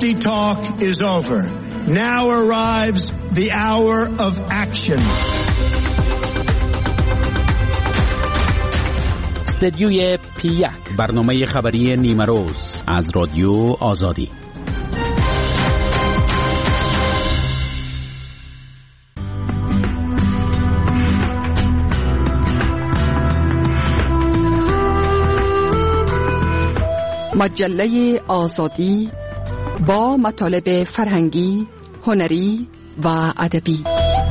empty talk is over. Now arrives the hour of action. استدیوی P1 برنامه خبری نیمه روز از رادیو آزادی. مجله آزادی با مطالب فرهنگی، هنری و ادبی.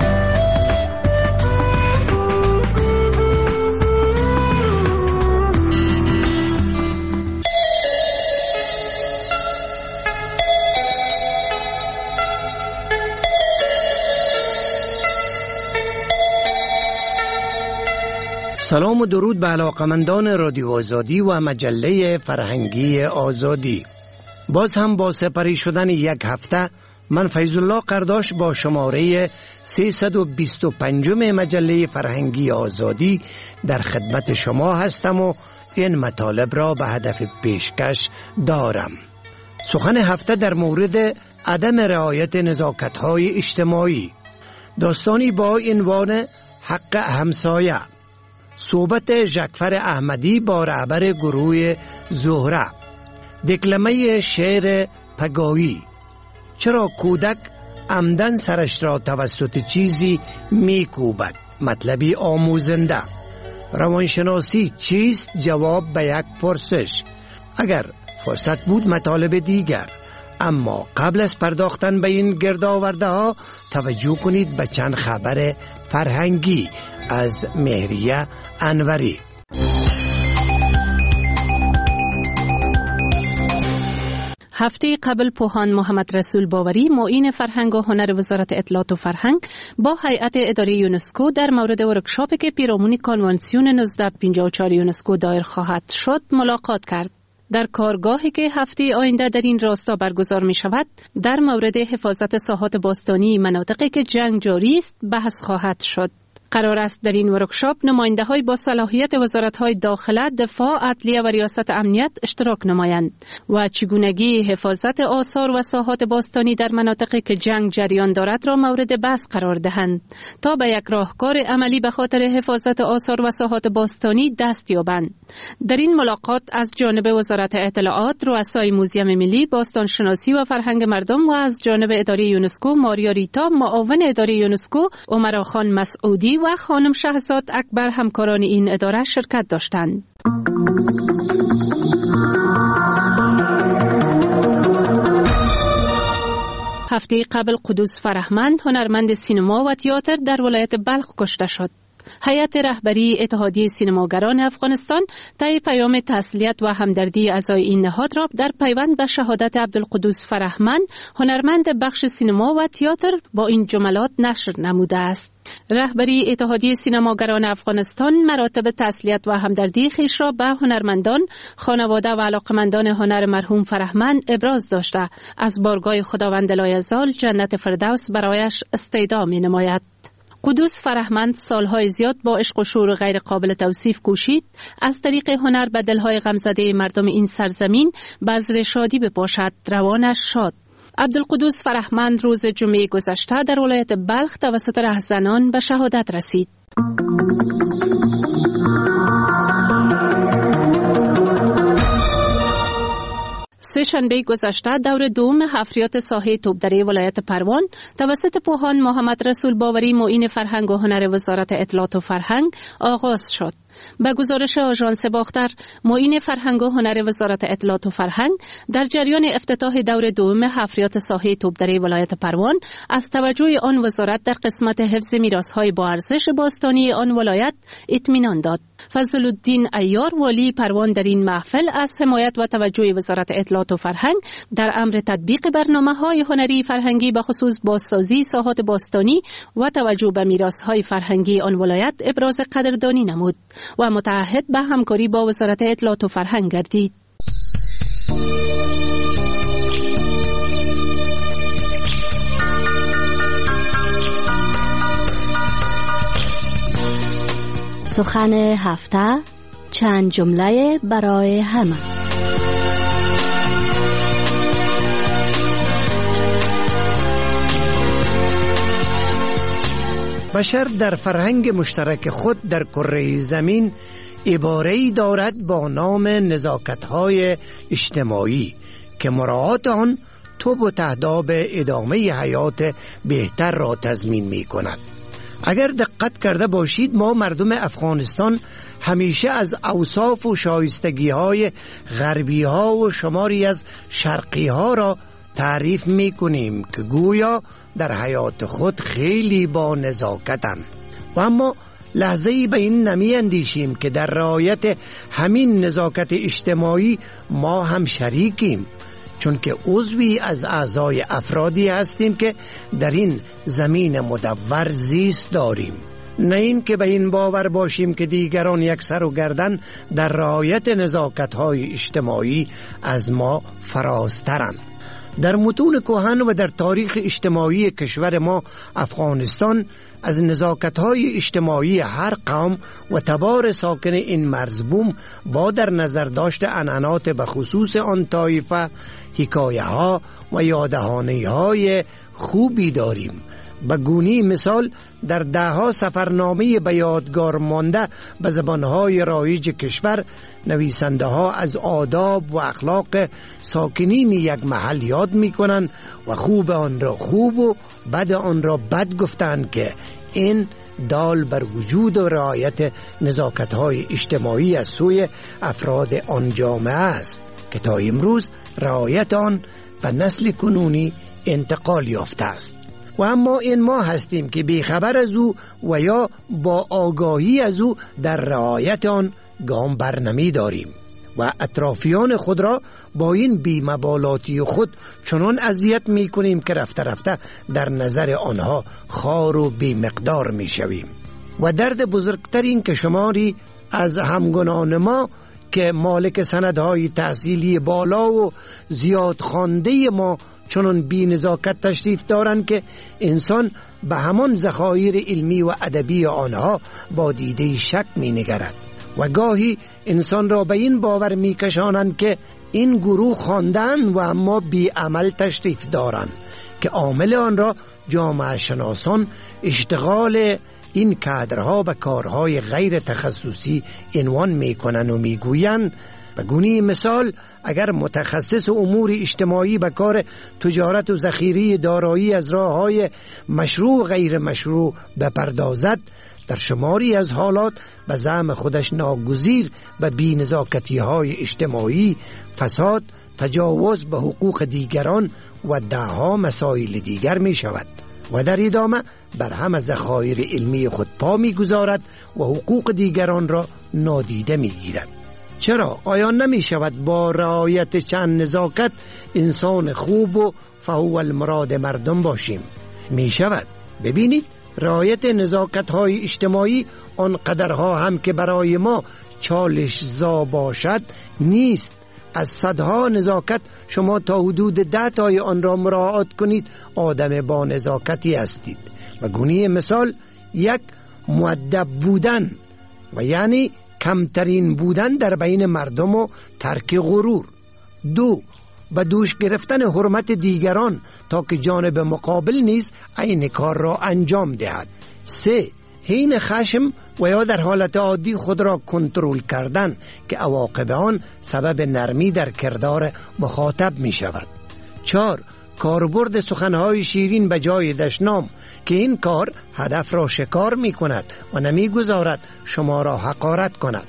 سلام و درود به علاقمندان رادیو آزادی و مجله فرهنگی آزادی. باز هم با سپری شدن یک هفته من فیض الله قرداش با شماره 325 مجله فرهنگی آزادی در خدمت شما هستم و این مطالب را به هدف پیشکش دارم. سخن هفته در مورد عدم رعایت نزاکت‌های اجتماعی، داستانی با عنوان حق همسایه، صحبت جعفر احمدی با رهبر گروه زهره، دکلمه شعر پگاهی، چرا کودک عمدن سرش را توسط چیزی میکوبد، مطلبی آموزنده، روانشناسی چیست، جواب به یک پرسش. اگر فرصت بود مطالب دیگر، اما قبل از پرداختن به این گردآورده ها توجه کنید به چند خبر فرهنگی از مهریه انوری. هفته قبل پوهان محمد رسول باوری، معین فرهنگ و هنر وزارت اطلاعات و فرهنگ، با هیئت اداره یونسکو در مورد ورکشاپی که پیرامون کنوانسیون 1954 یونسکو دایر خواهد شد ملاقات کرد. در کارگاهی که هفته آینده در این راستا برگزار می شود، در مورد حفاظت ساحات باستانی مناطقی که جنگ جاری است بحث خواهد شد. قرار است در این ورکشاپ نماینده‌های با صلاحیت وزارت‌های داخله، دفاع، عدلیه و ریاست امنیت اشتراک نمایند و چگونگی حفاظت آثار و ساحات باستانی در مناطقی که جنگ جریان دارد را مورد بحث قرار دهند تا به یک راهکار عملی به خاطر حفاظت آثار و ساحات باستانی دست یابند. در این ملاقات از جانب وزارت اطلاعات، رؤسای موزیم ملی باستانشناسی و فرهنگ مردم و از جانب اداره یونسکو ماریا ریتا، معاون اداره یونسکو عمرا خان مسعودی و خانم شهزاد اکبر همکاران این اداره شرکت داشتند. هفته قبل قدوس فرهمند، هنرمند سینما و تئاتر در ولایت بلخ کشته شد. هیئت رهبری اتحادیه سینماگران افغانستان طی پیام تسلیت و همدردی اعضای این نهاد را در پیوند به شهادت عبدالقدوس فرهمند، هنرمند بخش سینما و تئاتر، با این جملات نشر نموده است: رهبری اتحادیه سینماگران افغانستان مراتب تسلیت و همدردی خویش را به هنرمندان، خانواده و علاقمندان هنر مرحوم فرهمند ابراز داشته از بارگاه خداوند لایزال جنت فردوس برایش استیدا می نماید. قدوس فرهمند سالهای زیاد با عشق و شور غیر قابل توصیف کوشید از طریق هنر به دلهای غمزده مردم این سرزمین بذر شادی بپاشد، روانش شاد. عبدالقدوس فرهمند روز جمعه گذشته در ولایت بلخ توسط رهزنان به شهادت رسید. سه شنبه گذشته دور دوم حفریات ساحه توپدره ولایت پروان توسط پوهان محمد رسول باوری، معین فرهنگ و هنر وزارت اطلاعات و فرهنگ آغاز شد. به گزارش آژانس باختر، معین فرهنگ و هنر وزارت اطلاعات و فرهنگ در جریان افتتاح دور دوم حفریات ساحه توپدره ولایت پروان از توجه آن وزارت در قسمت حفظ میراث‌های با ارزش باستانی آن ولایت اطمینان داد. فضل الدین عیار، والی پروان، در این محفل از حمایت و توجه وزارت اطلاعات و فرهنگ در امر تطبیق برنامه‌های هنری فرهنگی به خصوص بازسازی ساحات باستانی و توجه به میراث‌های فرهنگی آن ولایت ابراز قدردانی نمود و متعهد به همکاری با وزارت اطلاعات و فرهنگ گردید. سخن هفته، چند جمله برای همه. بشر در فرهنگ مشترک خود در کره زمین عباره‌ای دارد با نام نزاکت‌های اجتماعی که مراعات آن توب و تهداب ادامه حیات بهتر را تضمین می‌کند. اگر دقت کرده باشید ما مردم افغانستان همیشه از اوصاف و شایستگی‌های غربی‌ها و شماری از شرقی‌ها را تعریف می‌کنیم که گویا در حیات خود خیلی با نزاکتند، و اما لحظه‌ای به این نمی اندیشیم که در رعایت همین نزاکت اجتماعی ما هم شریکیم، چون که عضوی از اعضای افرادی هستیم که در این زمین مدور زیست داریم. نه این که به این باور باشیم که دیگران یک سر و گردن در رعایت نزاکت‌های اجتماعی از ما فرازترند. در متون کهن و در تاریخ اجتماعی کشور ما افغانستان از نزاکت‌های اجتماعی هر قوم و تبار ساکن این مرزبوم با در نظر داشت عنعنات به خصوص آن طایفه حکایه‌ها و یادهانی‌های خوبی داریم. به گونی مثال در دهها سفرنامه به یادگار مانده به زبانهای رایج کشور نویسنده ها از آداب و اخلاق ساکنین یک محل یاد می کنند و خوب آن را خوب و بد آن را بد گفتند که این دال بر وجود و رعایت نزاکت‌های اجتماعی از سوی افراد آن جامعه است که تا امروز رعایت آن به نسل کنونی انتقال یافته است. و اما این ما هستیم که بیخبر از او و یا با آگاهی از او در رعایت آن گام برنمی داریم و اطرافیان خود را با این بی‌مبالاتی خود چنان اذیت می کنیم که رفته رفته در نظر آنها خوار و بی‌مقدار می شویم. و درد بزرگتر این که شماری از همگنان ما که مالک سندهای تحصیلی بالا و زیاد خوانده ما چنان بی نزاکت تشریف دارند که انسان به همان ذخایر علمی و ادبی آنها با دیده شک می نگرد و گاهی انسان را به این باور می کشانند که این گروه خواندند و اما بی عمل تشریف دارند که عامل آن را جامعه شناسان اشتغال این کادرها به کارهای غیر تخصصی عنوان می کنند و می گویند. به گونه مثال اگر متخصص امور اجتماعی به کار تجارت و ذخیره دارایی از راه‌های مشروع غیر مشروع بپردازد، در شماری از حالات به زعم خودش ناگزیر به بی‌نزاکتی‌های اجتماعی، فساد، تجاوز به حقوق دیگران و ده‌ها مسائل دیگر می شود و در ادامه بر همه ذخایر علمی خود پا می گذارد و حقوق دیگران را نادیده می گیرد. چرا؟ آیا نمی شود با رعایت چند نزاکت انسان خوب و فهو المراد مردم باشیم؟ می شود. ببینید رعایت نزاکت های اجتماعی آن قدرها هم که برای ما چالش زا باشد نیست. از صدها نزاکت شما تا حدود 10 تای آن را مراعات کنید آدم با نزاکتی هستید. و گونه مثال یک مؤدب بودن و یعنی کمترین بودن در بین مردم و ترک غرور. 2 به دوش گرفتن حرمت دیگران تا که جانب مقابل نیز این کار را انجام دهد. 3 حین خشم و یا در حالت عادی خود را کنترل کردن که عواقب آن سبب نرمی در کردار مخاطب می شود. 4 کاربرد سخنهای شیرین به جای دشنام که این کار هدف را شکار می کند و نمی گذارد شما را حقارت کند.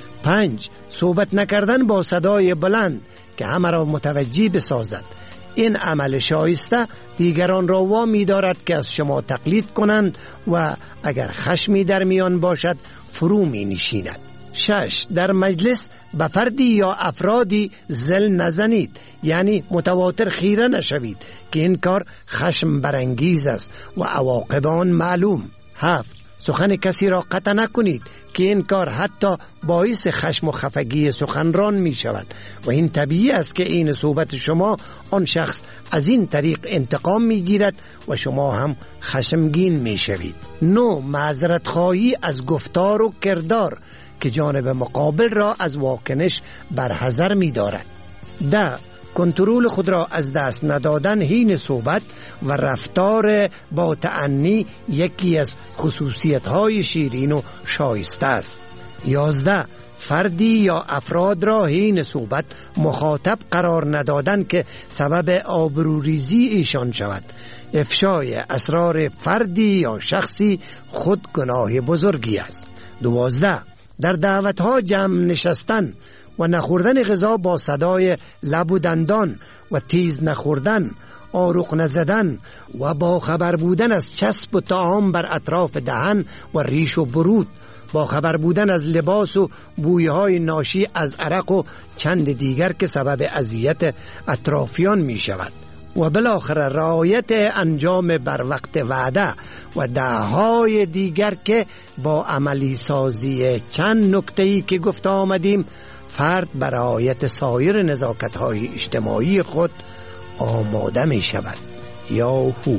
5 صحبت نکردن با صدای بلند که همه را متوجه بسازد. این عمل شایسته دیگران را وامی دارد که از شما تقلید کنند و اگر خشمی در میان باشد فرو می نشیند. 6 در مجلس به فردی یا افرادی زل نزنید، یعنی متواتر خیره نشوید که این کار خشم برانگیز است و عواقب آن معلوم. 7 سخن کسی را قطع نکنید که این کار حتی باعث خشم و خفگی سخنران می شود و این طبیعی است که این صحبت شما آن شخص از این طریق انتقام می گیرد و شما هم خشمگین می شوید. 9 معذرت خواهی از گفتار و کردار که جانب مقابل را از واکنش برحذر می دارد. 10 کنترل خود را از دست ندادن حین صحبت و رفتار با تأنی یکی از خصوصیت‌های شیرین و شایسته است. 11. فردی یا افراد را حین صحبت مخاطب قرار ندادن که سبب آبروریزی ایشان شود. افشای اسرار فردی یا شخصی خود گناه بزرگی است. 12. در دعوت‌ها جمع نشستن و نخوردن غذا با صدای لب و دندان و تیز نخوردن، آروغ نزدن و با خبر بودن از چسب و طعام بر اطراف دهن و ریش و برود، با خبر بودن از لباس و بویهای ناشی از عرق و چند دیگر که سبب اذیت اطرافیان می شود و بالاخره رعایت انجام بر وقت وعده و دههای دیگر که با عملی سازی چند نکته‌ای که گفته آمدیم فرد بر رعایت سایر نزاکت‌های اجتماعی خود آماده می شود. یاهو.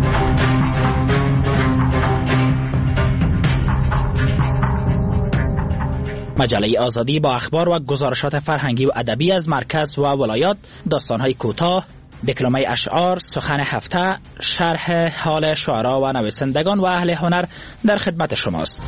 مجله آزادی با اخبار و گزارشات فرهنگی و ادبی از مرکز و ولایات، داستان‌های کوتاه، دکلمه اشعار، سخن هفته، شرح حال شعرا و نویسندگان و اهل هنر در خدمت شماست.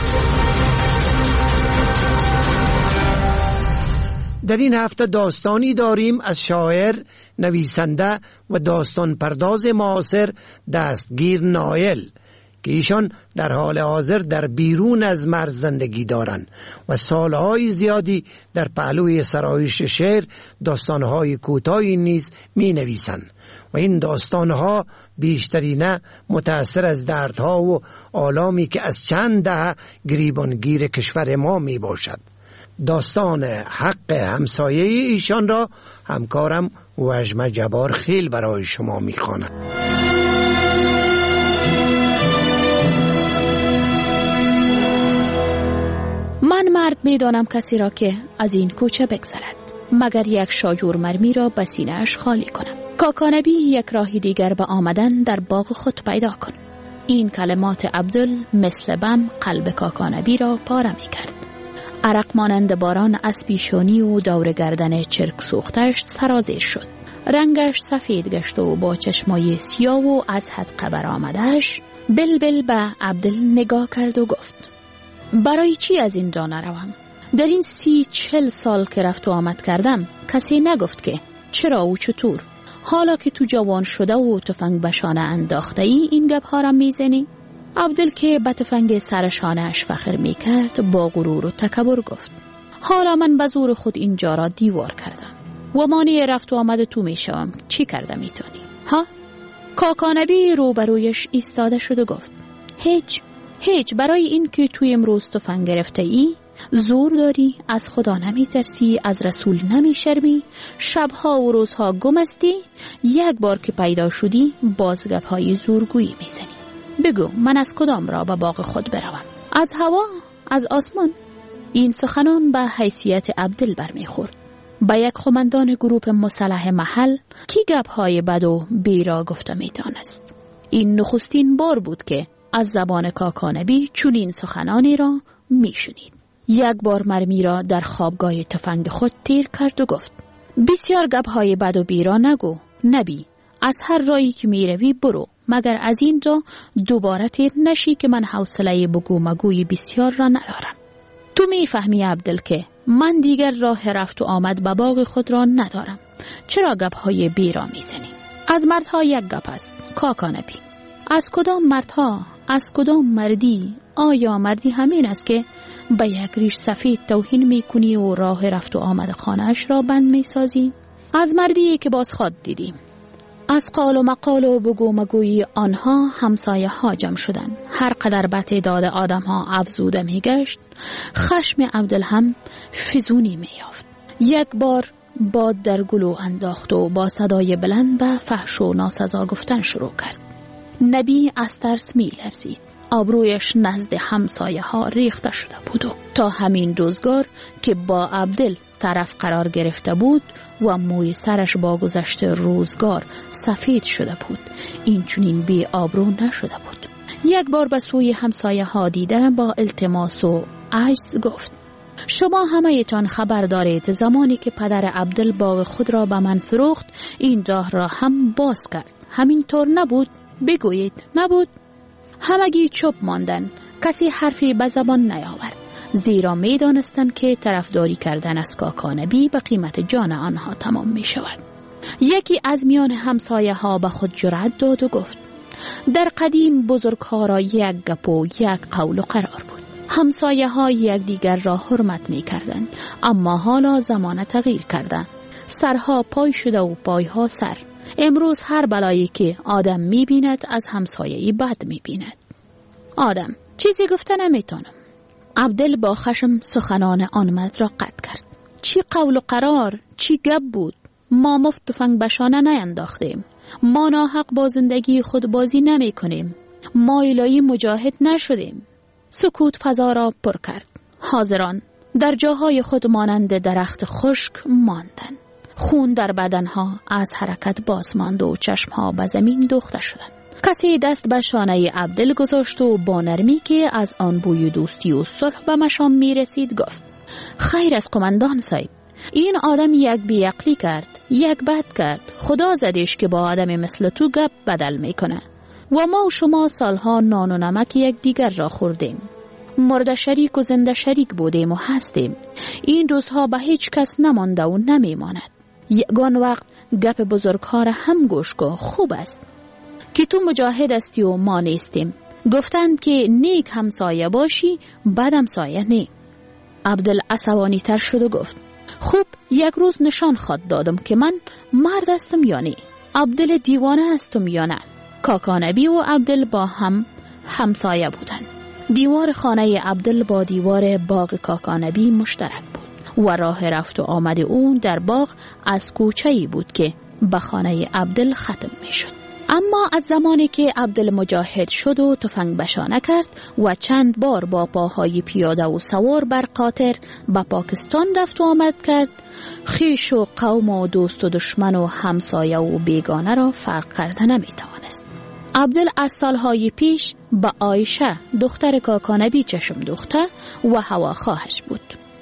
در این هفته داستانی داریم از شاعر، نویسنده و داستان پرداز معاصر دستگیر نایل که ایشان در حال حاضر در بیرون از مرز زندگی دارند و سالهای زیادی در پهلوی سرایش شعر داستانهای کوتاهی نیز می نویسند و این داستانها بیشترینه متأثر از دردها و آلامی که از چند دهه گریبانگیر کشور ما می باشد. داستان حق همسایه ایشان را همکارم وجمه جبار خیل برای شما می خواند. من مرد می دانم کسی را که از این کوچه بگذرد مگر یک شاجور مرمی را به سینه‌اش خالی کنم. کاکانبی یک راهی دیگر به آمدن در باغ خود پیدا کن. این کلمات عبدل مثل بم قلب کاکانبی را پاره می کرد. عرق مانند باران از پیشانی و دور گردن چرک سوختش سرازیر شد. رنگش سفید گشت و با چشمای سیاه و از حدقه برآمده‌اش بلبل به عبدل نگاه کرد و گفت: برای چی از اینجا نروم؟ در این 30-40 سال که رفت و آمد کردم کسی نگفت که چرا و چطور. حالا که تو جوان شده و تفنگ به شانه انداخته ای این گپ‌ها را میزنی؟ عبدل که به تفنگ سر شانه‌اش فخر میکرد با غرور و تکبر گفت: حالا من به زور خود اینجا را دیوار کردم و مانع رفت و آمد تو میشوم، چی کرده میتونی؟ ها؟ کاکانبی روبرویش ایستاده شد و گفت: هیچ. برای این که توی امروز تفنگ گرفته ای، زور داری، از خدا نمیترسی، از رسول نمیشرمی، شبها و روزها گم هستی، یک بار که پیدا شدی باز گپ‌های زورگویی میزنی. بگو من از کدام را به باغ خود بروم؟ از هوا؟ از آسمان؟ این سخنان به حیثیت عبدل برمیخورد. با یک قماندان گروپ مسلح محل کی گپ‌های بد و بیرا گفته میتونست. این نخستین بار بود که از زبان کاکانبی چنین سخنانی را میشنید. یک بار مرمی را در خوابگاه تفنگ خود تیر کرد و گفت: بسیار گپ‌های بد و بیرا نگو نبی، از هر راهی که میروی برو، مگر از اینجا دوباره تیر نشی که من حوصله بگو مگوی بسیار را ندارم. تو میفهمی عبدل که من دیگر راه رفت و آمد به باغ خود را ندارم. چرا گپ‌های بیرا میزنی؟ از مردها یک گپ است کاکانبی. از کدام مردها؟ از کدام مردی؟ آیا مردی همین است که به یک ریش سفید توهین میکنی و راه رفت و آمد خانه‌اش را بند میسازی؟ از مردی که باز خود دیدیم. از قال و مقال و بگو مگوی آنها همسایه ها جمع شدن. هر قدر به تعداد آدم ها افزوده میگشت خشم عبدل هم فزونی میافت. یک بار باد در گلو انداخت و با صدای بلند به فحش و ناسزا گفتن شروع کرد. نبی از ترس میلرزید. آبرویش نزد همسایه ها ریخته شده بود و تا همین روزگار که با عبدل طرف قرار گرفته بود و موی سرش با گذشت روزگار سفید شده بود، این چنین بی آبرو نشده بود. یک بار به سوی همسایه ها دیده با التماس و عجز گفت: شما همه‌تان خبر دارید زمانی که پدر عبدل باغ خود را به من فروخت این راه را هم باز کرد. همینطور نبود؟ بگویید نبود؟ همگی چوب ماندن، کسی حرفی به زبان نیاورد، زیرا می دانستند که طرفداری کردن از کاکا نبی به قیمت جان آنها تمام می شود. یکی از میان همسایه ها به خود جرأت داد و گفت در قدیم بزرگ ها را یک گپ و یک قول و قرار بود. همسایه ها یک دیگر را حرمت می کردند، اما حالا زمان تغییر کردند. سرها پای شده و پایها سر. امروز هر بلایی که آدم می بیند از همسایه بد می بیند. آدم چیزی گفته نمیتونم. عبدل با خشم سخنان آن مرد را قطع کرد. چی قول و قرار، چی گپ بود؟ ما مفت تفنگ بشانه نینداختیم. ما ناحق با زندگی خود بازی نمی کنیم. ما الهی مجاهد نشدیم. سکوت فضا را پر کرد. حاضران در جاهای خود مانند درخت خشک ماندند. خون در بدنها از حرکت باز ماند و چشمها به زمین دوخته شدند. کسی دست به شانه عبدل گذاشت و با نرمی که از آن بوی دوستی و صلح به مشام می رسید گفت خیر از قماندان صاحب، این آدم یک بیعقلی کرد، یک بد کرد. خدا زدش که با آدم مثل تو گپ بدل می کنه. و ما و شما سالها نان و نمک یک دیگر را خوردیم. مرده شریک و زنده شریک بودیم و هستیم. این روزها به هیچ کس نمانده و نمی ماند. یگان وقت گپ بزرگها را هم گوش کن. خوب است که تو مجاهد استی و ما نیستیم. گفتند که نیک همسایه باشی بد همسایه نی. عبدل عصبانی تر شد و گفت خوب یک روز نشان خود دادم که من مرد هستم یا نه. عبدل دیوانه هستم یا نه. کاکا نبی و عبدل با هم همسایه بودند. دیوار خانه عبدل با دیوار باغ کاکا نبی مشترک بود و راه رفت و آمد او در باغ از کوچه‌ای بود که به خانه عبدل ختم می شد. اما از زمانی که عبدل مجاهد شد و تفنگ بشانه کرد و چند بار با پاهای پیاده و سوار بر قاطر به پاکستان رفت و آمد کرد، خویش و قوم و دوست و دشمن و همسایه و بیگانه را فرق کرده نمی توانست. عبدل از سالهای پیش با عایشه دختر کاکا نبی چشم دوخته و هواخواهش بود.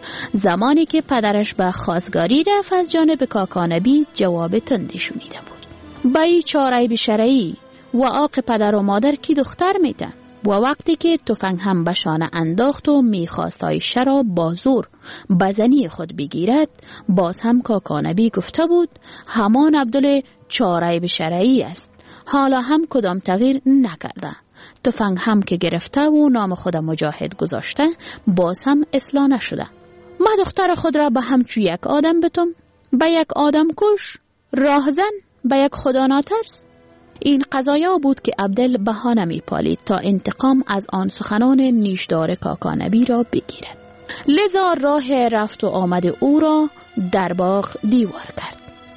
زمانی که پدرش به خواستگاری رفت از جانب کاکا نبی جواب تندی شنیده بود. بایی چاره بشرعی و آق پدر و مادر کی دختر میده. و وقتی که تفنگ هم بشانه انداخت و میخواست عایشه را با زور بزنی خود بگیرد، باز هم کاکا نبی گفته بود همان عبدل چاره بشرعی است. حالا هم کدام تغییر نکرده. تفنگ هم که گرفته و نام خود مجاهد گذاشته، باز هم اصلاح نشده. ما دختر خود را به همچو یک آدم بتم، به یک آدم کش، راهزن، به یک خدا ناترس. این قضایا بود که عبدل بهانه می پالید تا انتقام از آن سخنان نیشدار کاکا نبی را بگیرد. لذا راه رفت و آمد او را در باغ دیوار کرد.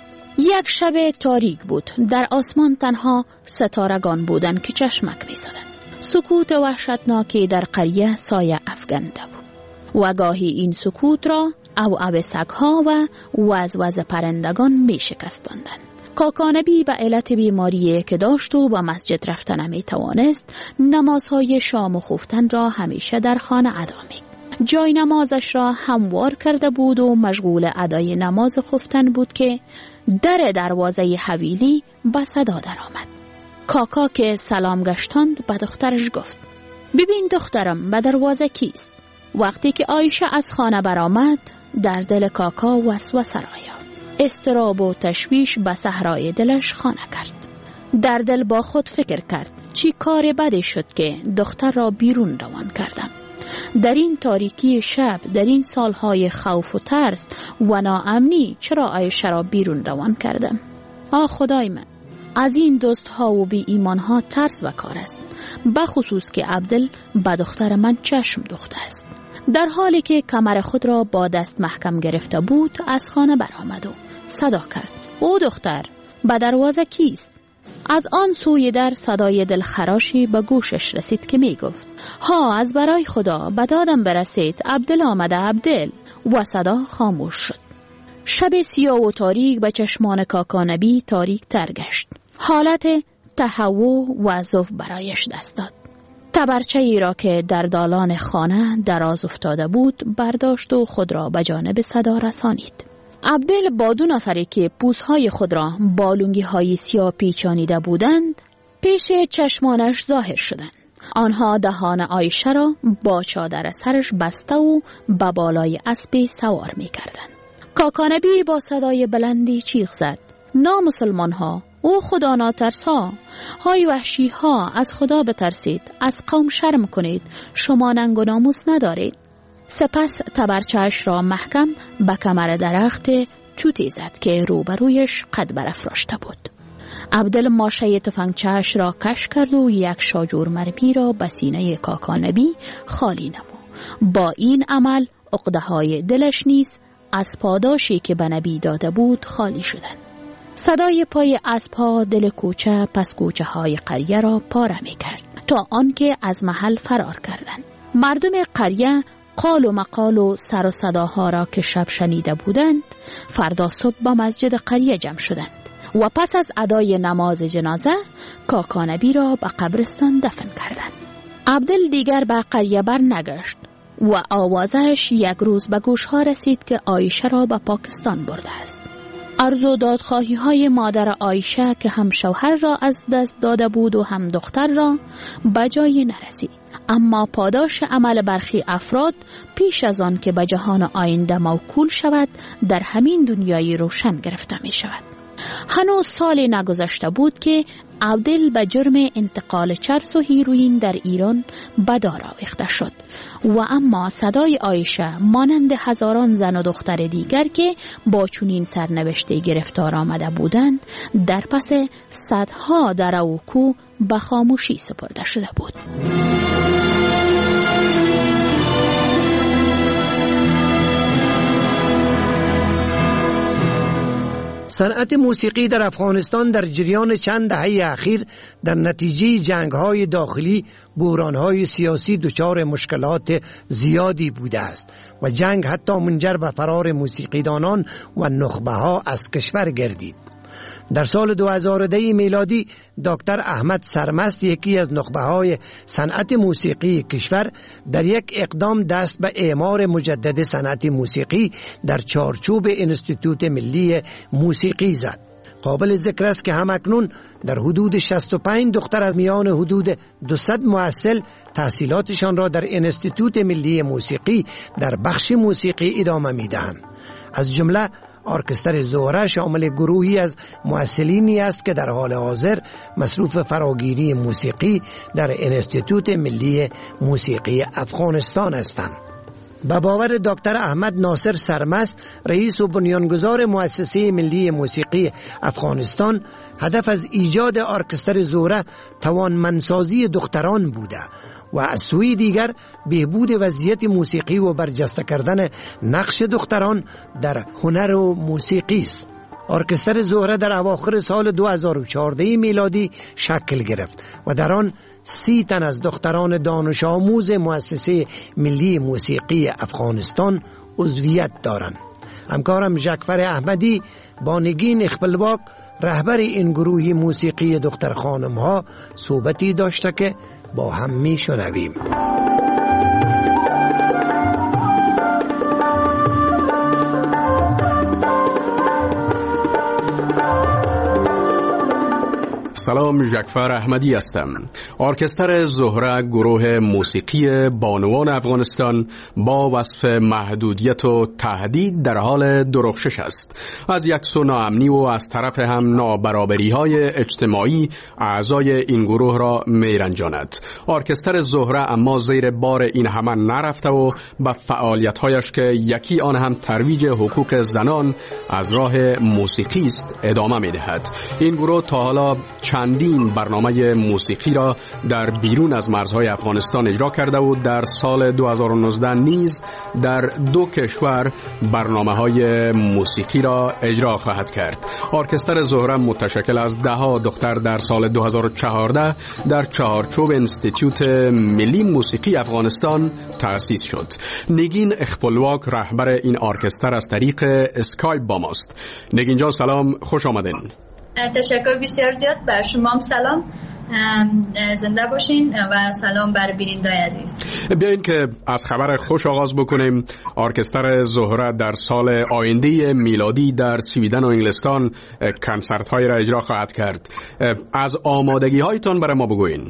یک شب تاریک بود. در آسمان تنها ستارگان بودند که چشمک می زدند. سکوت وحشتناکی در قریه سایه افکنده بود و گاهی این سکوت را او سگها و وز پرندگان می شکستاندند. کاکا نبی به علت بیماری که داشت و به مسجد رفتن نمی توانست، نمازهای شام و خفتن را همیشه در خانه ادا می. جای نمازش را هموار کرده بود و مشغول ادای نماز خفتن بود که در دروازه حویلی به صدا در آمد. کاکا که سلام گشتاند به دخترش گفت ببین دخترم، به دروازه کیست؟ وقتی که عایشه از خانه برآمد، در دل کاکا وسوسه را یافت. اضطراب و تشویش به صحرای دلش خانه کرد. در دل با خود فکر کرد چی کار بدی شد که دختر را بیرون روان کردم. در این تاریکی شب، در این سالهای خوف و ترس و ناامنی چرا عایشه را بیرون روان کردم؟ خدای من، از این دوستها و بی ایمانها ترس و کار است، بخصوص که عبدل به دختر من چشم دوخته است. در حالی که کمر خود را با دست محکم گرفته بود، از خانه برآمد و صدا کرد او دختر، به دروازه کیست؟ از آن سوی در صدای دلخراشی به گوشش رسید که می گفت از برای خدا به دادم برسید، عبدل آمده عبدل. و صدا خاموش شد. شب سیاه و تاریک به چشمان کاکا نبی تاریک تر گشت. حالت تهوع و ضعف برایش دست داد. تبرچه ای را که در دالان خانه دراز افتاده بود برداشت و خود را به جانب صدا رسانید. عبدل با 2 نفری که پوزهای خود را با لنگی‌های سیاه پیچانیده بودند پیش چشمانش ظاهر شدند. آنها دهان عایشه را با چادر سرش بسته و به بالای اسب سوار می کردند. کاکا نبی با صدای بلندی چیغ زد: نامسلمان ها، او خدا ناترس ها، های وحشی ها، از خدا بترسید، از قوم شرم کنید، شما ننگ و ناموس ندارید. سپس تبرچه‌اش را محکم به کمر درخت چوتی زد که روبرویش قد برافراشته بود. عبدل ماشه تفنگچه‌اش را کش کرد و یک شاجور مرمی را به سینه کاکا نبی خالی نمود. با این عمل عقده‌های دلش نیز از پاداشی که به نبی داده بود خالی شدند. صدای پای اسب‌ها دل کوچه پس کوچه های قریه را پاره می کرد تا آنکه از محل فرار کردند. مردم قریه قال و مقال و سر و صداها را که شب شنیده بودند فردا صبح به مسجد قریه جمع شدند و پس از ادای نماز جنازه کاکا نبی را به قبرستان دفن کردند. عبدل دیگر به قریه بر نگشت و آوازش یک روز به گوشها رسید که عایشه را به پاکستان برده است. عرض و دادخواهی های مادر عایشه که هم شوهر را از دست داده بود و هم دختر را به جای نرسید. اما پاداش عمل برخی افراد پیش از آن که به جهان آینده موکول شود در همین دنیای روشن گرفته می شود. هنوز سالی نگذشته بود که عبدل به جرم انتقال چرس و هیروئین در ایران به دار آویخته شد و اما صدای عایشه مانند هزاران زن و دختر دیگر که با چنین سرنوشته گرفتار آمده بودند در پس صدها دره و کوه به خاموشی سپرده شده بود. صنعت موسیقی در افغانستان در جریان چند دهه اخیر در نتیجه جنگ‌های داخلی، بحران‌های سیاسی دچار مشکلات زیادی بوده است و جنگ حتی منجر به فرار موسیقیدانان و نخبه‌ها از کشور گردید. در سال 2010 میلادی دکتر احمد سرمست، یکی از نخبه‌های صنعت موسیقی کشور، در یک اقدام دست به اعمار مجدد صنعت موسیقی در چارچوب انستیتوت ملی موسیقی زد. قابل ذکر است که همکنون در حدود 65 دختر از میان حدود 200 مؤثل تحصیلاتشان را در انستیتوت ملی موسیقی در بخش موسیقی ادامه می‌دهند. از جمله ارکستر زهره شامل گروهی از مؤثلینی است که در حال حاضر مصروف فراگیری موسیقی در انستیتوت ملی موسیقی افغانستان هستند. به باور دکتر احمد ناصر سرمست، رئیس و بنیانگذار مؤسسه ملی موسیقی افغانستان، هدف از ایجاد ارکستر زهره توانمندسازی دختران بوده و از سوی دیگر بهبود وضعیت موسیقی و برجسته کردن نقش دختران در هنر و موسیقی است. ارکستر زهره در اواخر سال 2014 میلادی شکل گرفت و در آن 30 تن از دختران دانش آموز مؤسسه ملی موسیقی افغانستان عضویت دارند. همکارم جعفر احمدی با نگین اخبلواک، رهبر این گروه موسیقی دختر خانم ها، صحبتی داشته که با هم می شنویم. سلام، جعفر احمدی هستم. ارکستر زهره گروه موسیقی بانوان افغانستان با وصف محدودیت و تهدید در حال درخشش است. از یک سو ناامنی و از طرف هم نابرابری‌های اجتماعی اعضای این گروه را میرنجاند. ارکستر زهره اما زیر بار این همه نرفته و به فعالیت‌هایش که یکی آن هم ترویج حقوق زنان از راه موسیقی است ادامه می‌دهد. این گروه تا حالا چندین برنامه موسیقی را در بیرون از مرزهای افغانستان اجرا کرده و در سال 2019 نیز در 2 کشور برنامه‌های موسیقی را اجرا خواهد کرد. ارکستر زهره متشکل از 10 دختر در سال 2014 در چارچوب انستیتوت ملی موسیقی افغانستان تأسیس شد. نگین اخبلواک رهبر این ارکستر از طریق اسکایپ با ماست. نگین جان سلام، خوش آمدین. تشکر بسیار زیاد. بر شما هم سلام. زنده باشین و سلام بر بینندگان عزیز. بیاین که از خبر خوش آغاز بکنیم. ارکستر زهره در سال آینده میلادی در سویدن و انگلستان کنسرت های را اجرا خواهد کرد. از آمادگی هایتان برای ما بگوین.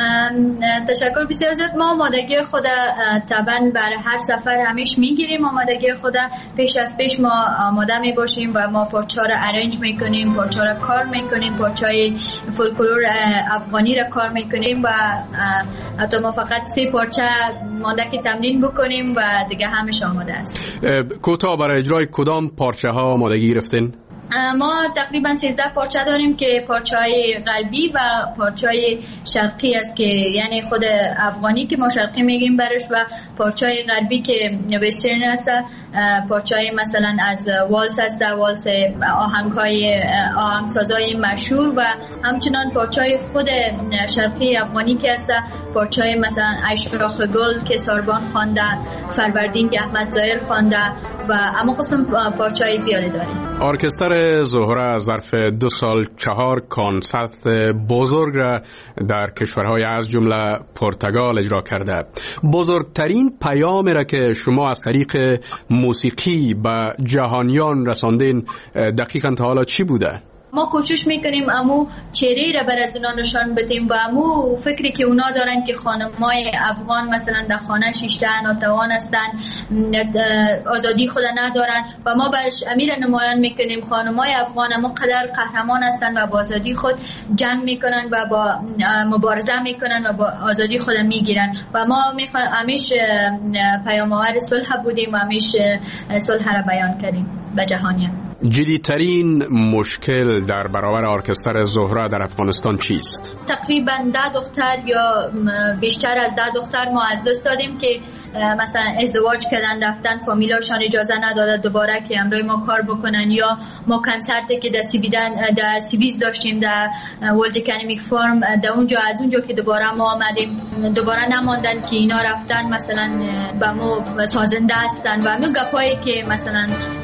تشکر بسیار زیاد. ما آمادگی خود طبعا برای هر سفر همیش میگیریم. آمادگی خود پیش از پیش ما آماده می باشیم و ما پارچه را ارنج میکنیم، پارچه را کار میکنیم، پارچه فولکلور افغانی را کار میکنیم و حتی ما فقط 3 پارچه مانده که تمرین بکنیم و دیگه همش آماده است. کوتاه برای اجرای کدام پارچه ها آمادگی گرفتین؟ ما تقریبا 13 پارچه داریم که پارچه‌های غربی و پارچه‌های شرقی است که یعنی خود افغانی که ما شرقی میگیم برش و پارچه‌های غربی که وسترن است. پارچه‌های مثلا از والس است، والس آهنگسازای مشهور و همچنان پارچه‌های خود شرقی افغانی که است، پارچه‌های مثلا اشراق گل که ساربان خوانده، فروردین که احمد ظاهر خوانده و اما قسم پارچه‌های زیاده داریم. ارکستر زهره ظرف 2 سال 4 کنسرت بزرگ را در کشورهای از جمله پرتغال اجرا کرده. بزرگترین پیامی را که شما از طریق موسیقی به جهانیان رساندین دقیقاً تا حالا چی بوده؟ ما کوشش میکنیم امو چهره را بر از اونا نشان بدیم و امو فکری که اونا دارن که خانمای افغان مثلا در خانه شیشته ناتوان هستن، آزادی خود ندارن و ما برش امیر نمایان میکنیم خانمای افغان امو قدر قهرمان هستن و با آزادی خود جنگ میکنن و با مبارزه میکنن و با آزادی خود میگیرن و ما همیشه پیام آور صلح بودیم و همیشه صلح را بیان کردیم به جهانیان. جدی‌ترین مشکل در برابر ارکستر زهره در افغانستان چیست؟ تقریباً 10 دختر یا بیشتر از 10 دختر ما از دست دادیم که مثلا ازدواج کردن رفتن، فامیلاشان اجازه نداده دوباره که همراه ما کار بکنن، یا ما کنسرتی که در سیبیز داشتیم در ورلد اکانومیک فورم در اونجا از اونجا که دوباره ما آمدیم دوباره نماندن که اینا رفتن مثلا با ما سازنده هستن و همون گپایی که مثلا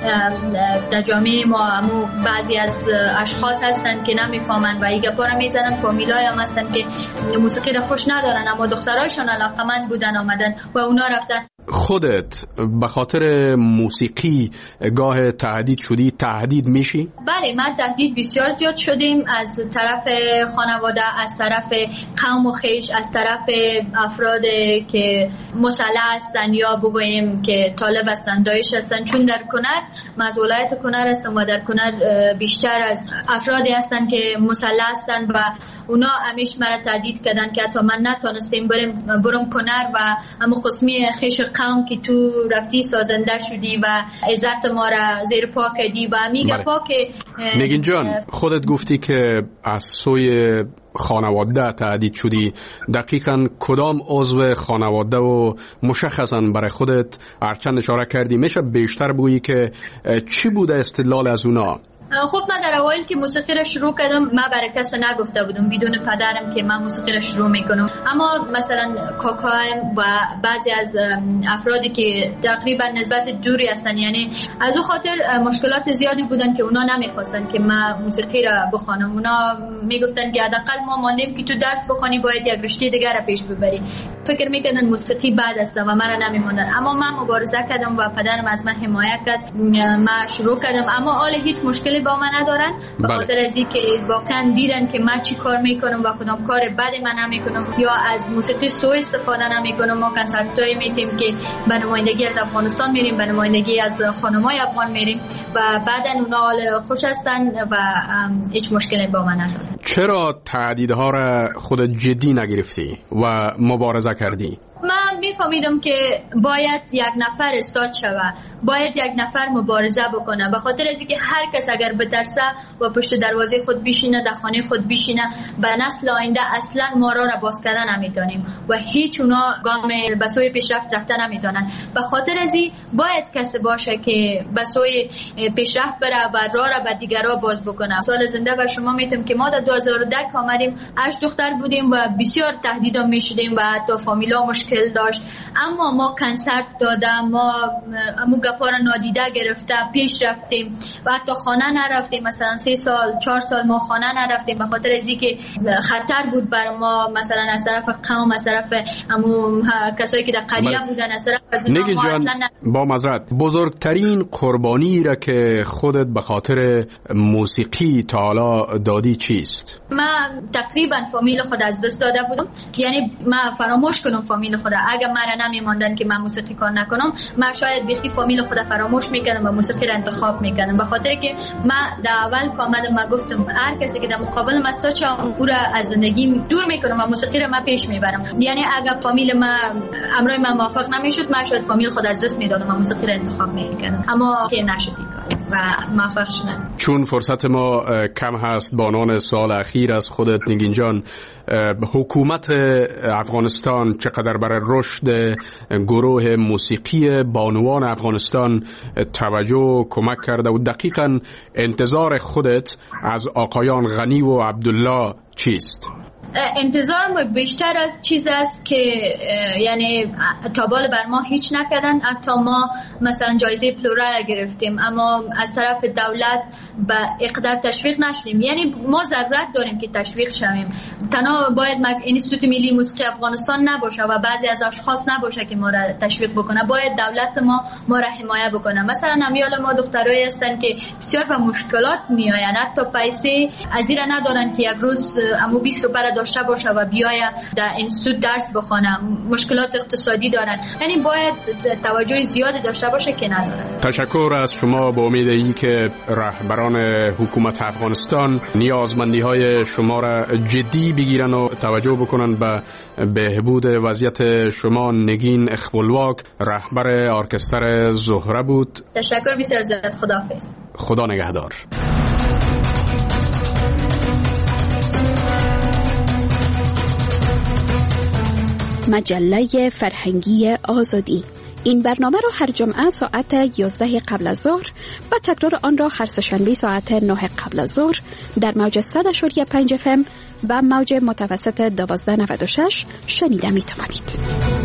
در جامعه ما بعضی از اشخاص هستن که نمیفهمن و این گپا رو میزنن، فامیلای هم هستن که موسیقی رو خوش ندارن اما دخترایشون علاقمند بودن آمدن و اونا رفتن. خودت به خاطر موسیقی گاه تهدید شدی؟ تهدید میشی؟ بله، من تهدید بسیار زیاد شدیم از طرف خانواده، از طرف قوم و خویش، از طرف افراد که مسلح هستن یا بگوییم که طالب هستن، داعش هستن، چون در کنر از ولایت کنر هستم و در کنر بیشتر از افرادی هستن که مسلح هستن و اونا همیشه مرا تهدید کردن که حتی من نتونستیم برم کنر و همون قسمی خویش قوم که تو رفتی سازنده شدی و عزت ما را زیر پا کردی و میگه پا که نگین جان خودت گفتی که از سوی خانواده تهدید شدی. دقیقاً کدام عضو خانواده و مشخصاً برای خودت هرچند اشاره کردی میشه بیشتر بگویی که چی بوده استدلال از اونا؟ خب من در اوایل که موسیقی را شروع کردم من برای کس نگفته بودم بدون پدرم که من موسیقی را شروع میکنم، اما مثلا کاکایم و بعضی از افرادی که تقریبا نسبت دوری هستن یعنی از او خاطر مشکلات زیادی بودن که اونا نمیخواستن که من موسیقی را بخوانم. اونا میگفتن که حداقل ما ماندیم که تو درس بخوانی باید یک رشته دیگر را پیش ببری. فکر میکردن موسیقی بد است و من را نمیموندن، اما من مبارزه کردم و پدرم از من حمایت کرد. من شروع کردم اما حال هیچ مشکلی با من ندارن به خاطر از اینکه واقعا دیدن که من چی کار میکنم و کدام کار بد من نمیکنم یا از موسیقی سوء استفاده نمیکنم. ما کنسرتایی میتیم که به نمایندگی از افغانستان میریم، به نمایندگی از خانمای افغان میریم و بعدا اونا حال خوش هستن و هیچ مشکلی با من ندارن. چرا تهدیدها را خودت جدی نگرفتی و مبارزه کردی؟ من میفهمیدم که باید یک نفر استاد شود، باید یک نفر مبارزه بکنه به خاطر از اینکه هر کس اگر بترسه و پشت دروازه خود بشینه در خانه خود بشینه به نسل آینده اصلا ما را باز کردن نمیتونیم و هیچ اونا گام به سوی پیشرفت رفتن نمیتونن. به خاطر از این باید کسی باشه که به سوی پیشرفت بره و راه را به دیگرا باز بکنه. سال زنده بر شما میتونم که ما در 2010 آمدیم 8 دختر بودیم و بسیار تهدیدا میشدیم و حتی فامیلا مشکل داشت، اما ما کنسرت دادم، ما گپا را نادیده گرفته پیش رفتیم و حتی خانه نرفتیم. مثلا 3 سال 4 سال ما خانه نرفتیم به خاطر از اینکه خطر بود بر ما، مثلا از طرف قوم، از طرف کسایی که در قریه بودن، از طرف از نگین جان با معذرت، بزرگترین قربانی را که خودت به خاطر موسیقی تا حالا دادی چیست؟ من تقریبا فامیل خود از دست داده بودم، یعنی من فراموش کنم فامیل خود. اگر من نمی‌ماندن که من موسیقی کار نکنم، من شاید بیخی فامیل خود فراموش می‌کردم و موسیقی را انتخاب می‌کردم، به خاطر که من در اول که آمدم من گفتم هر کسی که در مقابل من است او را از زندگی دور می‌کنم و موسیقی را من پیش می‌برم. یعنی اگر فامیل من امرای من موافق نمی‌شد، من شاید فامیل خود از دست می‌دادم و موسیقی را انتخاب می‌کردم، اما که نشد و موفق شدم. چون فرصت ما کم هست، با عنوان سوال اخیر از خودت نگین جان، حکومت افغانستان چقدر برای رشد گروه موسیقی بانوان افغانستان توجه و کمک کرده و دقیقاً انتظار خودت از آقایان غنی و عبدالله چیست؟ انتظارم بیشتر از چیز است که یعنی تابال بر ما هیچ نکردن. حتی ما مثلا جایزه پلورا گرفتیم اما از طرف دولت به اقدار تشویق نشدیم. یعنی ما ضرورت داریم که تشویق شویم. تنها باید اینستیتوت ملی موسیقی افغانستان نباشه و بعضی از اشخاص نباشه که ما را تشویق بکنه، باید دولت ما را حمایت بکنه. مثلا امیال ما دخترایی هستن که بسیار به مشکلات میآیند، حتی پیسه از این ندارن که یک روز امو 20 روپیه داشته باشه و بیاید در اینستیتوت درس بخونه، مشکلات اقتصادی دارن. یعنی باید توجه زیادی داشته باشه که ندارن. تشکر از شما. با امید این که رهبران حکومت افغانستان نیازمندی‌های شما را جدی بگیرن و توجه بکنن به بهبود وضعیت شما. نگین اخبولواک رهبر ارکستر زهره بود. تشکر بسیار زیاد. خداحافظ. خدا نگهدار. مجله فرهنگی آزادی. این برنامه را هر جمعه ساعت 11 قبل از ظهر و تکرار آن را هر سه‌شنبه ساعت 9 قبل از ظهر در موج 100.5 FM و موج متوسط 1296 شنیده می توانید.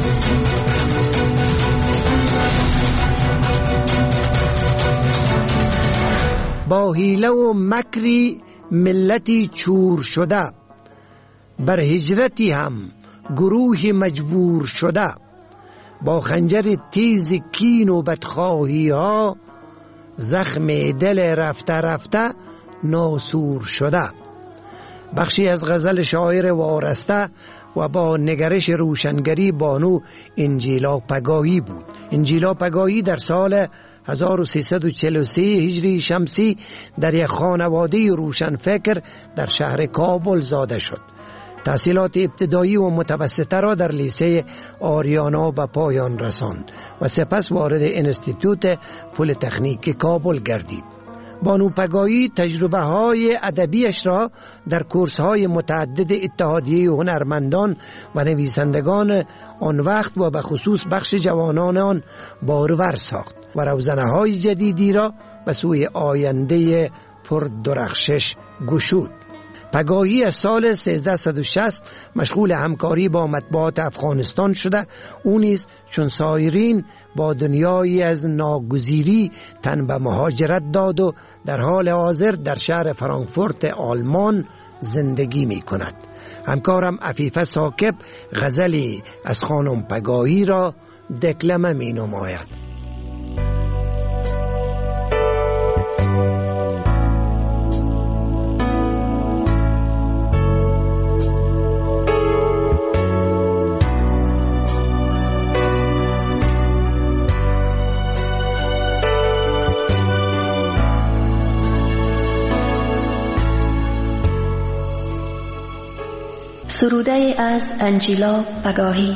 با حیله و مکری ملتی چور شده، بر هجرتی هم گروه مجبور شده، با خنجر تیز کین و بدخواهی ها زخم دل رفته رفته ناسور شده. بخشی از غزل شاعر وارسته و با نگرش روشنگری بانو انجیلا پگاهی بود. انجیلا پگاهی در سال 1343 هجری شمسی در یک خانواده روشنفکر در شهر کابل زاده شد. تحصیلات ابتدایی و متوسطه را در لیسه آریانا به پایان رساند و سپس وارد انستیتوت پلی‌تکنیک کابل گردید. بانو پگاهی تجربه های ادبیش را در کورس های متعدد اتحادیه هنرمندان و نویسندگان آن وقت و به خصوص بخش جوانان آن بارور ساخت و روزنه های جدیدی را به سوی آینده پر درخشش گشود. پگاهی از سال 1360 مشغول همکاری با مطبوعات افغانستان شده. او نیز چون سایرین با دنیایی از ناگزیری تن به مهاجرت داد و در حال حاضر در شهر فرانکفورت آلمان زندگی می کند. همکارم عفیفه ثاقب غزلی از خانم پگاهی را دکلمه می نماید. سروده از انجیلا پگاهی.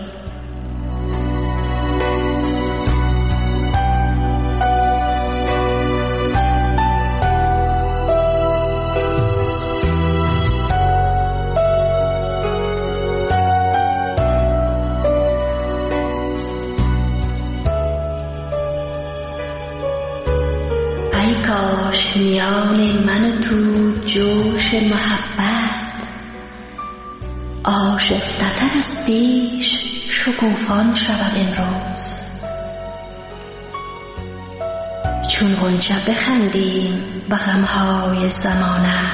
ای کاش میان من و تو جوش محبت آشفته‌تر از پیش شکوفان شود امروز. چون غنچه بخندیم به غمهای زمانه،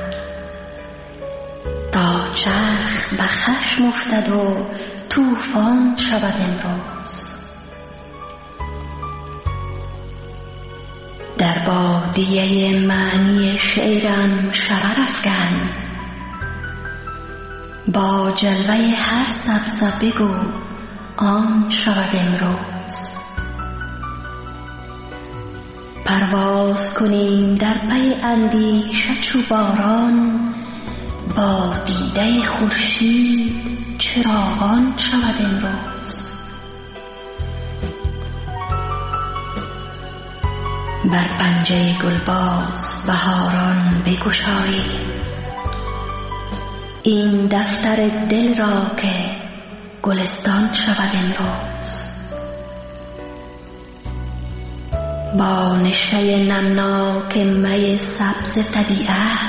تا چرخ به خشم افتد و طوفان شود امروز. در بادیه معنی شعرم شرر افکن، با جلوه هر سبزه بگو آن شود امروز. پرواز کنیم در پی اندیشه چو باران، با دیده خورشید چراغان شود امروز. بر پنجه گلباز بهاران بگشاییم، این دفتر دل را که گلستان شود امروز. با نشأه نمناک می سبز طبیعت،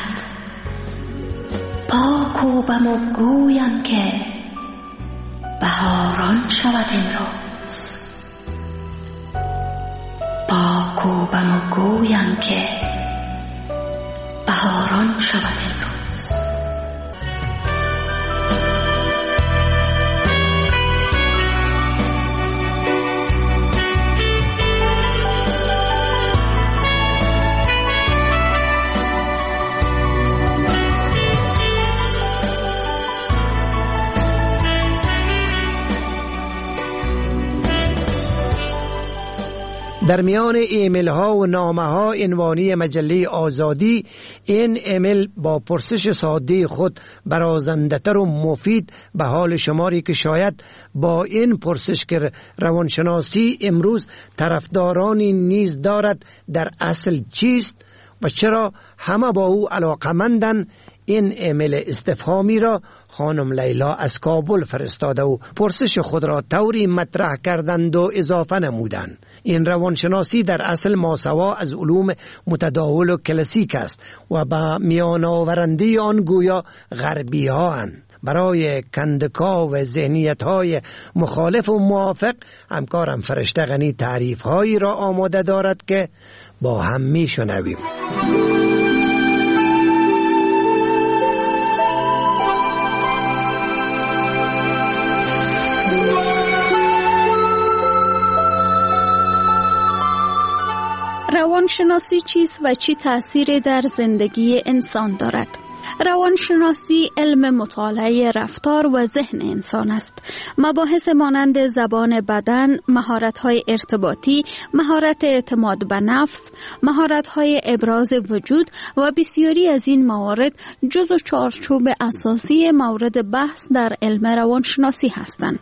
پا کوبم و گویم که بهاران شود امروز. پا کوبم و گویم که بهاران شود امروز. در میان ایمیل ها و نامه ها عنوانی مجله آزادی، این ایمیل با پرسش ساده خود برازنده تر و مفید به حال شماری که شاید با این پرسش که روانشناسی امروز طرفدارانی نیز دارد در اصل چیست و چرا همه با او علاقمندن، این ایمیل استفهامی را خانم لیلا از کابل فرستاده و پرسش خود را طوری مطرح کردند و اضافه نمودند: این روانشناسی در اصل ماسوا از علوم متداول و کلاسیک است و به میان آورنده آن گویا غربی ها اند. برای کندکا و ذهنیت های مخالف و موافق همکارم فرشته غنی تعریف هایی را آماده دارد که با هم می شنویم. روانشناسی چیست و چی تأثیری در زندگی انسان دارد؟ روانشناسی علم مطالعه رفتار و ذهن انسان است. مباحث مانند زبان بدن، مهارت‌های ارتباطی، مهارت اعتماد به نفس، مهارت‌های ابراز وجود و بسیاری از این موارد جزو چارچوب اساسی مورد بحث در علم روانشناسی هستند.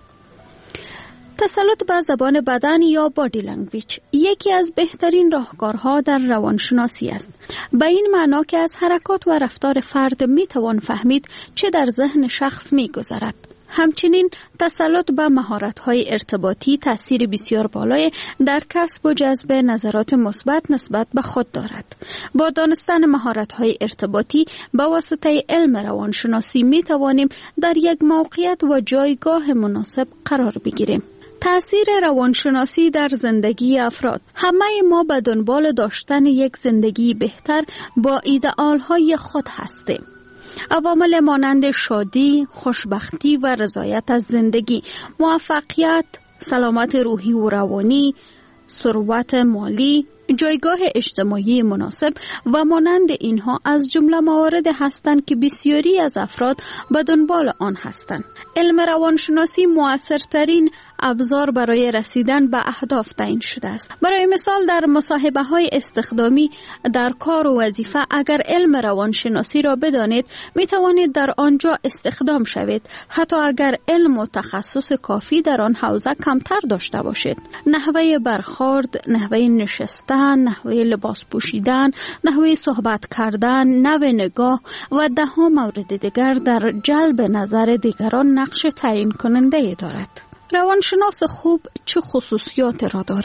تسلط بر زبان بدن یا بادی لنگویج یکی از بهترین راهکارها در روانشناسی است. به این معنا که از حرکات و رفتار فرد می توان فهمید چه در ذهن شخص می گذرد. همچنین تسلط به مهارت‌های ارتباطی تأثیر بسیار بالای در کسب و جذب نظرات مثبت نسبت به خود دارد. با دانستن مهارت‌های ارتباطی به واسطه علم روانشناسی می توانیم در یک موقعیت و جایگاه مناسب قرار بگیریم. تأثیر روانشناسی در زندگی افراد. همه ما به دنبال داشتن یک زندگی بهتر با ایدئال‌های خود هستیم. عوامل مانند شادی، خوشبختی و رضایت از زندگی، موفقیت، سلامت روحی و روانی، ثروت مالی، جایگاه اجتماعی مناسب و مانند اینها از جمله موارد هستند که بسیاری از افراد به دنبال آن هستند. علم روانشناسی مؤثرترین ابزار برای رسیدن به اهداف تعیین شده است. برای مثال در مصاحبه‌های استخدامی در کار و وظیفه اگر علم روانشناسی را بدانید می توانید در آنجا استخدام شوید، حتی اگر علم و تخصص کافی در آن حوزه کمتر داشته باشید. نحوه برخورد، نحوه نشستن، نحوه لباس پوشیدن، نحوه صحبت کردن، نوع نگاه و ده‌ها مورد دیگر در جلب نظر دیگران نقش تعیین کننده دارد. روانشناس خوب چه خصوصیات را دارد؟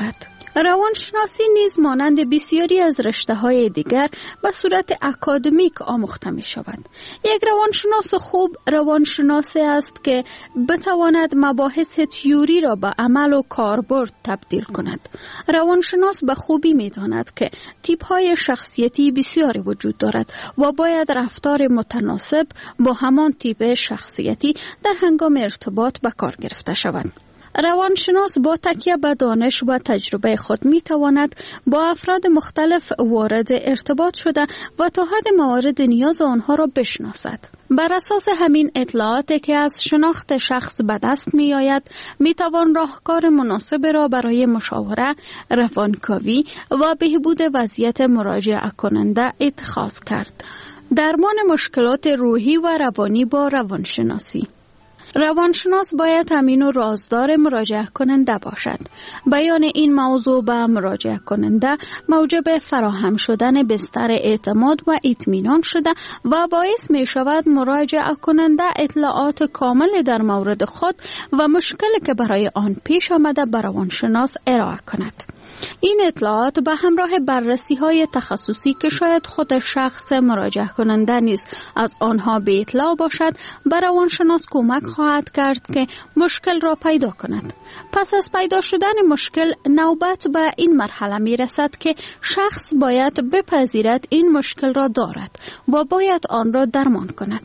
روانشناسی نیز مانند بسیاری از رشته‌های دیگر به صورت اکادمیک آموخته می شود. یک روانشناس خوب روانشناسی است که بتواند مباحث تئوری را به عمل و کاربرد تبدیل کند. روانشناس به خوبی می داند که تیپ‌های شخصیتی بسیاری وجود دارد و باید رفتار متناسب با همان تیپ شخصیتی در هنگام ارتباط به کار گرفته شود. روانشناس با تکیه به دانش و تجربه خود می تواند با افراد مختلف وارد ارتباط شده و تا حد موارد نیاز آنها را بشناسد. بر اساس همین اطلاعاتی که از شناخت شخص به دست می آید می توان راهکار مناسب را برای مشاوره، روانکاوی و بهبود وضعیت مراجعه کننده اتخاذ کرد. درمان مشکلات روحی و روانی با روانشناسی. روانشناس باید امین و رازدار مراجعه کننده باشد. بیان این موضوع به مراجعه کننده موجب فراهم شدن بستر اعتماد و اطمینان شده و باعث می شود مراجعه کننده اطلاعات کامل در مورد خود و مشکلی که برای آن پیش آمده به روانشناس ارائه کند. این اطلاعات به همراه بررسی‌های تخصصی که شاید خود شخص مراجعه کننده نیز از آنها به اطلاع باشد، به روانشناس کمک خواهد کرد که مشکل را پیدا کند. پس از پیدا شدن مشکل، نوبت به این مرحله می رسد که شخص باید بپذیرد این مشکل را دارد و باید آن را درمان کند.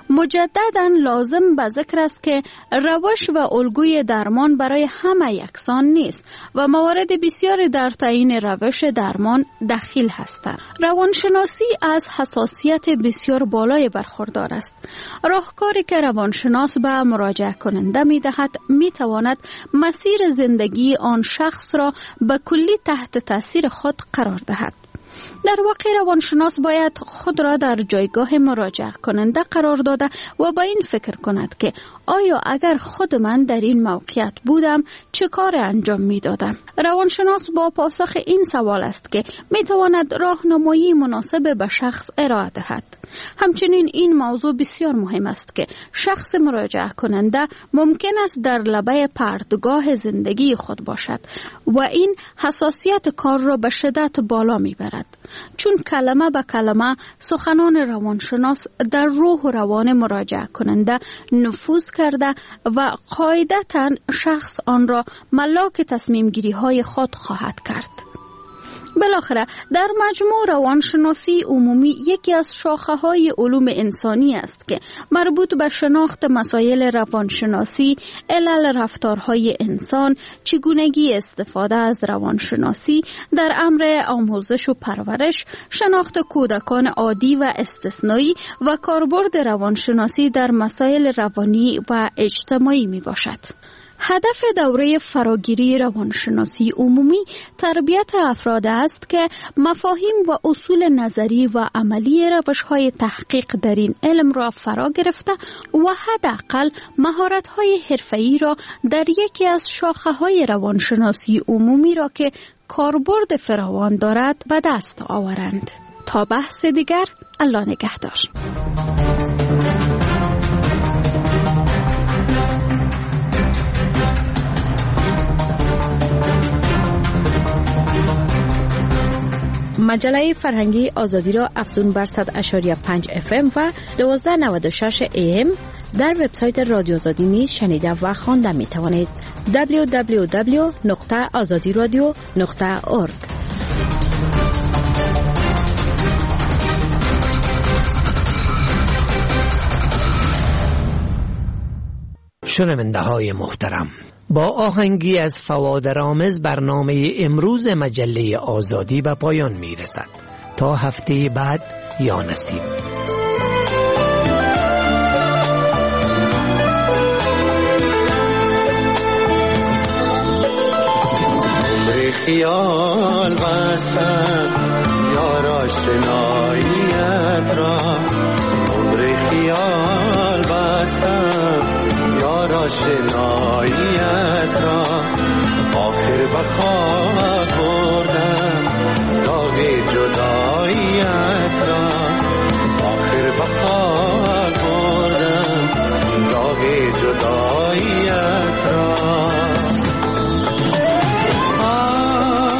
مجدداً لازم به ذکر است که روش و الگوی درمان برای همه یکسان نیست و موارد بسیاری در تعیین روش درمان دخیل هستند. روانشناسی از حساسیت بسیار بالای برخوردار است. راهکاری که روانشناس به مراجعه کننده می دهد می تواند مسیر زندگی آن شخص را به کلی تحت تاثیر خود قرار دهد. در واقع روانشناس باید خود را در جایگاه مراجعه کننده قرار داده و با این فکر کند که آیا اگر خود من در این موقعیت بودم چه کار انجام می دادم؟ روانشناس با پاسخ این سوال است که می تواند راهنمایی مناسب به شخص ارائه دهد. همچنین این موضوع بسیار مهم است که شخص مراجعه کننده ممکن است در لبه پرتگاه زندگی خود باشد و این حساسیت کار را به شدت بالا می برد. چون کلمه به کلمه سخنان روانشناس در روح و روان مراجعه کننده نفوذ کرده و قاعدتاً شخص آن را ملاک تصمیم گیری های خود خواهد کرد. بالاخره در مجموع روانشناسی عمومی یکی از شاخه‌های علوم انسانی است که مربوط به شناخت مسائل روانشناسی، علل رفتارهای انسان، چگونگی استفاده از روانشناسی در امر آموزش و پرورش، شناخت کودکان عادی و استثنایی و کاربرد روانشناسی در مسائل روانی و اجتماعی می باشد. هدف دوره فراگیری روانشناسی عمومی تربیت افراد است که مفاهیم و اصول نظری و عملی روش‌های تحقیق در این علم را فرا گرفته و حداقل مهارت‌های حرفه‌ای را در یکی از شاخه‌های روانشناسی عمومی را که کاربرد فراوان دارد به دست آورند. تا بحث دیگر، الله نگهدار. مجله فرهنگی آزادی را افزون بر 100.5 FM و 1296 AM در وبسایت رادیو آزادی نیز شنیده و خوانده می توانید. www.azadiradio.org. شنونده های محترم، با آهنگی از فوادرآمز برنامه امروز مجله آزادی به پایان می رسد. تا هفته بعد، یا نصیب. عمر خیال بستم یار آشناییت را، عمر خیال بستم یار آشناییت را، آخر به خواب بردم داغ جداییت را، آخر به خواب بردم داغ جداییت را.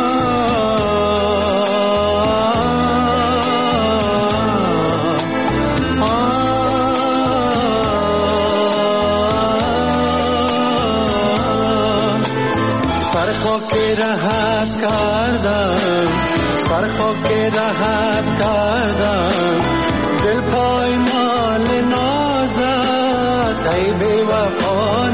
خاک راحت کردم، سر خاک راحت کردم، دل پایمال نازت ای بی وفا